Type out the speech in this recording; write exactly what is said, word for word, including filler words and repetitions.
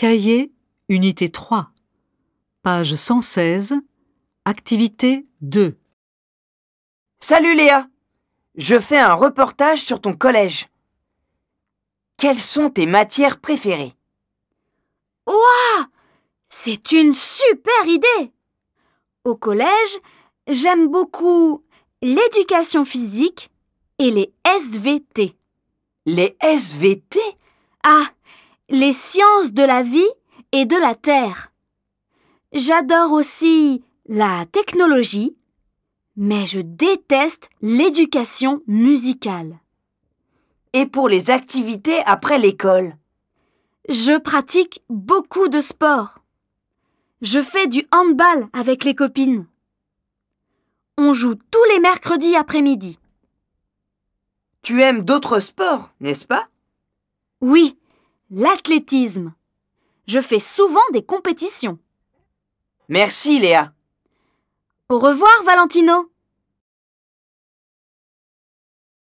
Cahier, unité trois, page cent seize, activité deux. Salut Léa! Je fais un reportage sur ton collège. Quelles sont tes matières préférées? Ouah! C'est une super idée! Au collège, j'aime beaucoup l'éducation physique et les S V T. Les S V T? Ah, les sciences de la vie et de la terre. J'adore aussi la technologie, mais je déteste l'éducation musicale. Et pour les activités après l'école? Je pratique beaucoup de sport. Je fais du handball avec les copines. On joue tous les mercredis après-midi. Tu aimes d'autres sports, n'est-ce pas? Oui, l'athlétisme. Je fais souvent des compétitions. Merci Léa. Au revoir, Valentino.